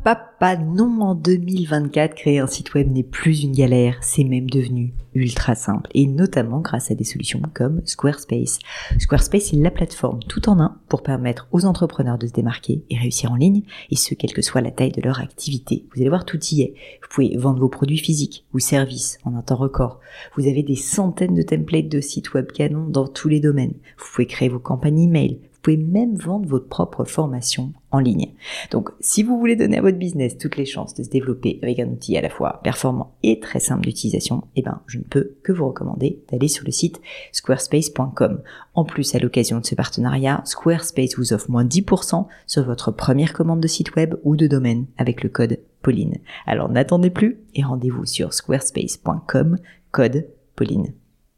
papa, non, en 2024, créer un site web n'est plus une galère, c'est même devenu ultra simple, et notamment grâce à des solutions comme Squarespace. Squarespace est la plateforme tout en un pour permettre aux entrepreneurs de se démarquer et réussir en ligne, et ce, quelle que soit la taille de leur activité. Vous allez voir, tout y est. Vous pouvez vendre vos produits physiques ou services en un temps record. Vous avez des centaines de templates de sites web canons dans tous les domaines. Vous pouvez créer vos campagnes email. Vous pouvez même vendre votre propre formation en ligne. Donc, si vous voulez donner à votre business toutes les chances de se développer avec un outil à la fois performant et très simple d'utilisation, je ne peux que vous recommander d'aller sur le site squarespace.com. En plus, à l'occasion de ce partenariat, Squarespace vous offre moins 10% sur votre première commande de site web ou de domaine avec le code Pauline. Alors, n'attendez plus et rendez-vous sur squarespace.com, code Pauline.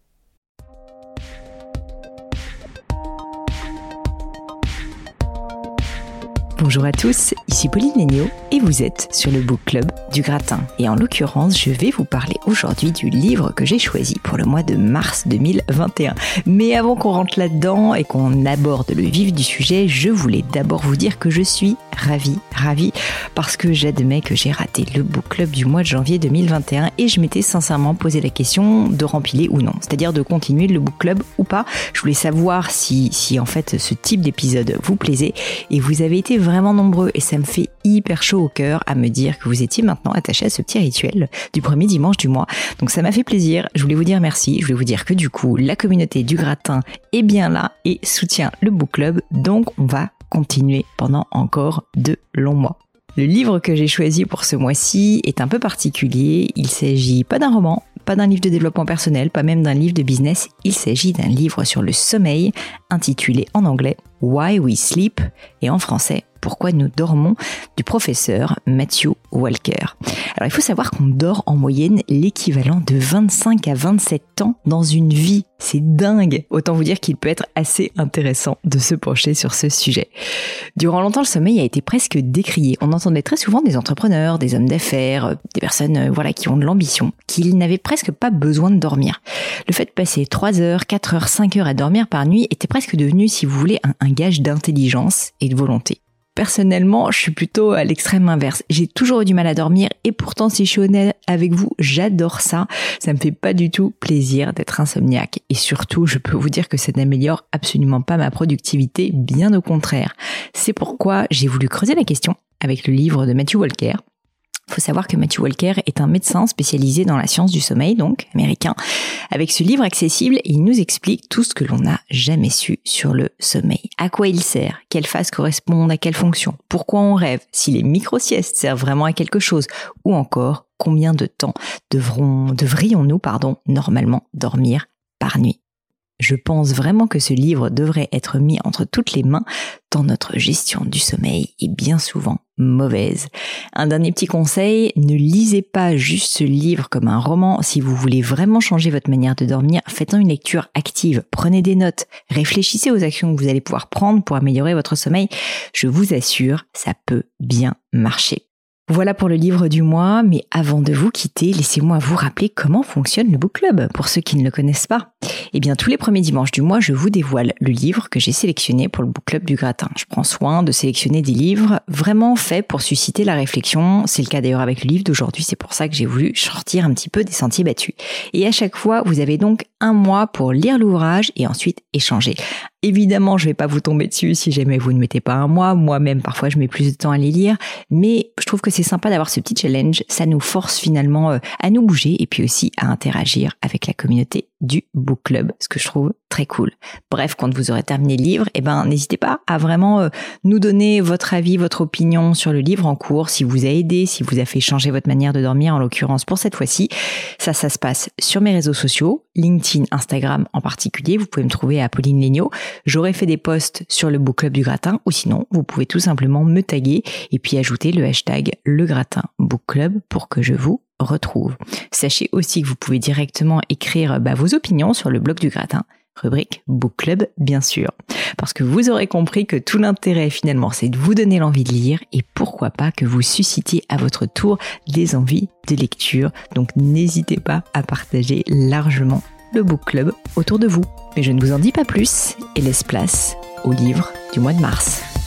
Bonjour à tous, ici Pauline Léniaud et vous êtes sur le Book Club du Gratin. Et en l'occurrence, je vais vous parler aujourd'hui du livre que j'ai choisi pour le mois de mars 2021. Mais avant qu'on rentre là-dedans et qu'on aborde le vif du sujet, je voulais d'abord vous dire que je suis ravie, parce que j'admets que j'ai raté le Book Club du mois de janvier 2021 et je m'étais sincèrement posé la question de rempiler ou non, c'est-à-dire de continuer le Book Club ou pas. Je voulais savoir si en fait ce type d'épisode vous plaisait et vous avez été vraiment nombreux et ça me fait hyper chaud au cœur à me dire que vous étiez maintenant attachés à ce petit rituel du premier dimanche du mois. Donc ça m'a fait plaisir, je voulais vous dire merci, je voulais vous dire que du coup la communauté du Gratin est bien là et soutient le Book Club, donc on va continuer pendant encore 2 longs mois. Le livre que j'ai choisi pour ce mois-ci est un peu particulier, il s'agit pas d'un roman, pas d'un livre de développement personnel, pas même d'un livre de business, il s'agit d'un livre sur le sommeil intitulé en anglais Why We Sleep et en français Pourquoi nous dormons du professeur Matthew Walker. Alors il faut savoir qu'on dort en moyenne l'équivalent de 25 à 27 ans dans une vie. C'est dingue. Autant vous dire qu'il peut être assez intéressant de se pencher sur ce sujet. Durant longtemps, le sommeil a été presque décrié. On entendait très souvent des entrepreneurs, des hommes d'affaires, des personnes qui ont de l'ambition, qu'ils n'avaient presque pas besoin de dormir. Le fait de passer 3 heures, 4 heures, 5 heures à dormir par nuit était presque devenu, si vous voulez, un gage d'intelligence et de volonté. Personnellement, je suis plutôt à l'extrême inverse. J'ai toujours eu du mal à dormir et pourtant, si je suis honnête avec vous, j'adore ça. Ça me fait pas du tout plaisir d'être insomniaque. Et surtout, je peux vous dire que ça n'améliore absolument pas ma productivité, bien au contraire. C'est pourquoi j'ai voulu creuser la question avec le livre de Matthew Walker. Il faut savoir que Matthew Walker est un médecin spécialisé dans la science du sommeil, donc américain. Avec ce livre accessible, il nous explique tout ce que l'on n'a jamais su sur le sommeil. À quoi il sert, quelles phases correspondent à quelle fonction, pourquoi on rêve, si les micro-siestes servent vraiment à quelque chose, ou encore combien de temps devrions-nous normalement dormir par nuit. Je pense vraiment que ce livre devrait être mis entre toutes les mains tant notre gestion du sommeil est bien souvent mauvaise. Un dernier petit conseil, ne lisez pas juste ce livre comme un roman. Si vous voulez vraiment changer votre manière de dormir, faites-en une lecture active, prenez des notes, réfléchissez aux actions que vous allez pouvoir prendre pour améliorer votre sommeil. Je vous assure, ça peut bien marcher. Voilà pour le livre du mois, mais avant de vous quitter, laissez-moi vous rappeler comment fonctionne le Book Club, pour ceux qui ne le connaissent pas. Eh bien, tous les premiers dimanches du mois, je vous dévoile le livre que j'ai sélectionné pour le Book Club du Gratin. Je prends soin de sélectionner des livres vraiment faits pour susciter la réflexion. C'est le cas d'ailleurs avec le livre d'aujourd'hui, c'est pour ça que j'ai voulu sortir un petit peu des sentiers battus. Et à chaque fois, vous avez donc 1 mois pour lire l'ouvrage et ensuite échanger. Évidemment, je vais pas vous tomber dessus si jamais vous ne mettez pas 1 mois. Moi-même, parfois, je mets plus de temps à les lire. Mais je trouve que c'est sympa d'avoir ce petit challenge. Ça nous force finalement à nous bouger et puis aussi à interagir avec la communauté du Book Club, ce que je trouve très cool. Bref, quand vous aurez terminé le livre, n'hésitez pas à vraiment nous donner votre avis, votre opinion sur le livre en cours, si vous a aidé, si vous a fait changer votre manière de dormir, en l'occurrence pour cette fois-ci. Ça se passe sur mes réseaux sociaux, LinkedIn, Instagram en particulier. Vous pouvez me trouver à Pauline Léniaud. J'aurai fait des posts sur le Book Club du Gratin ou sinon, vous pouvez tout simplement me taguer et puis ajouter le hashtag #LeGratinBookClub pour que je vous retrouve. Sachez aussi que vous pouvez directement écrire vos opinions sur le blog du Gratin, rubrique Book Club bien sûr. Parce que vous aurez compris que tout l'intérêt finalement c'est de vous donner l'envie de lire et pourquoi pas que vous suscitiez à votre tour des envies de lecture. Donc n'hésitez pas à partager largement le Book Club autour de vous. Mais je ne vous en dis pas plus et laisse place au livre du mois de mars.